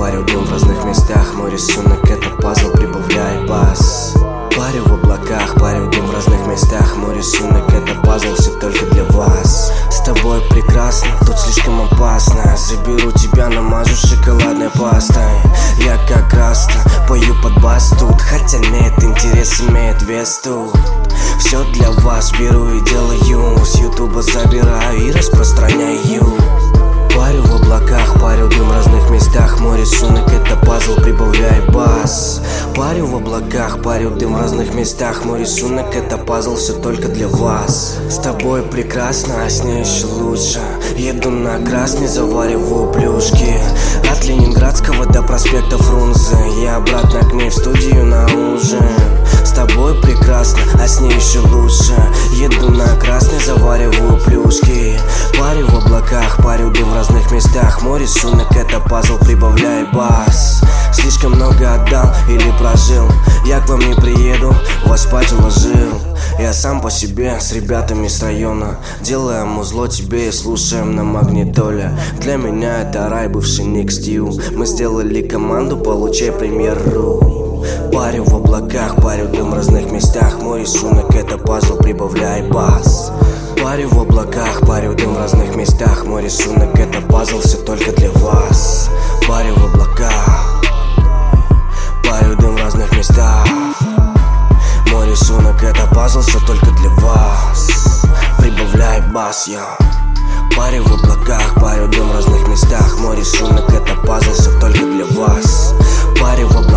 парю дым в разных местах. Мой рисунок — это пазл, прибавляй бас. Парю в облаках, парю дым в разных местах. Мой рисунок — это пазл, все только для вас. С тобой прекрасно, тут слишком опасно. Заберу тебя, намажу шоколадной пастой. Я как раз-то пою под бас тут, хотя нет, интерес имеет вес тут. Все для вас беру и делаю, с ютуба забираю и распространяю. Парю в облаках, парю дым в разных местах. Мой рисунок — это пазл, прибавляй бас. Парю в облаках, парю дым в разных местах. Мой рисунок — это пазл, все только для вас. С тобой прекрасно, а с ней еще лучше. Еду на красный, завариваю плюшки. От Ленинградского до проспекта Фрунзе. Я обратно к ней в студию на ужин. С тобой прекрасно, а с ней еще лучше. Еду на красный, завариваю плюшки. Парю в облаках, парю дым в разных местах. Мой рисунок — это пазл, прибавляй бас. Слишком много отдал или прожил. Я к вам не приеду, вас спать уложил. Я сам по себе с ребятами с района. Делаем музло тебе и слушаем на магнитоле. Для меня это рай, бывший Ник Стью. Мы сделали команду, получай примеру. Парю в облаках, парю дым в разных местах. Мой рисунок — это пазл, прибавляй бас. Парю в облаках, парю дым в разных местах. Мой рисунок — это пазл, все только для вас. Парю в облаках, парю дым в разных местах. Мой рисунок — это пазл, все только для вас. Прибавляй бас, я. Парю в облаках, парю дым в разных местах. Мой рисунок — это пазл, все только для вас. Парю в облаках.